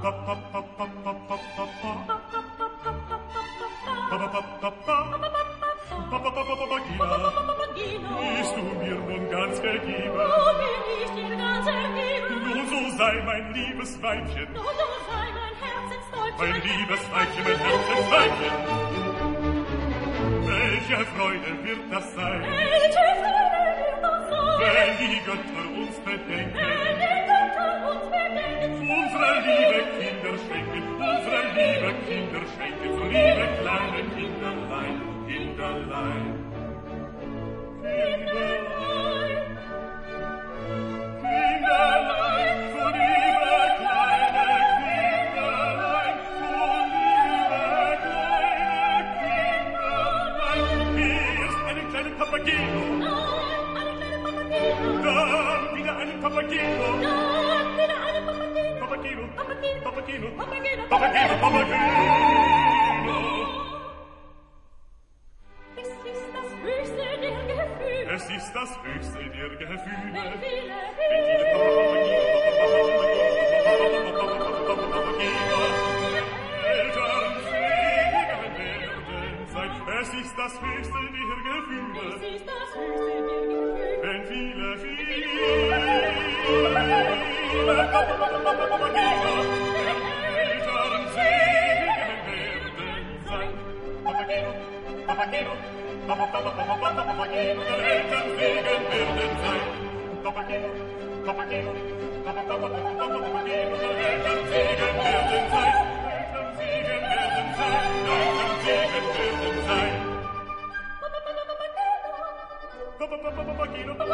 Bist du mir nun ganz ergeben? Oh, bin ich dir ganz ergeben? Nun so sei mein liebes Weibchen. Nun so sei mein Herzenstäubchen. Mein liebes Weibchen, mein Herzensweibchen. Welche Freude wird das sein? Welche Freude wird das sein? Wenn die Götter uns bedenken. Wenn die Götter uns bedenken. Unsere liebe Kinder schenken, unsere liebe Kinder schenken, so liebe kleine Kinderlein, Kinderlein. Kinderlein, Kinderlein, so liebe kleine Kinderlein, so liebe kleine Kinderlein. Hier ist einen kleinen Papageno, Nein, einen kleinen Papageno. dann wieder einen Papageno, Dann wieder einen Papageno. Papageno, Papageno. Papageno, Papageno. Papageno, Papageno. Es ist das höchste der Gefühle. Wenn viele Eltern singen werden sein. Es ist das höchste der Gefühle. Es ist das höchste der Gefühle. Wenn viele Eltern singen werden sein. Papageno, Papageno, Papageno, Eltern singen werden sein. Papageno, Papageno, Papageno, Eltern singen werden sein. Eltern singen werden sein. Eltern singen werden sein. Papageno,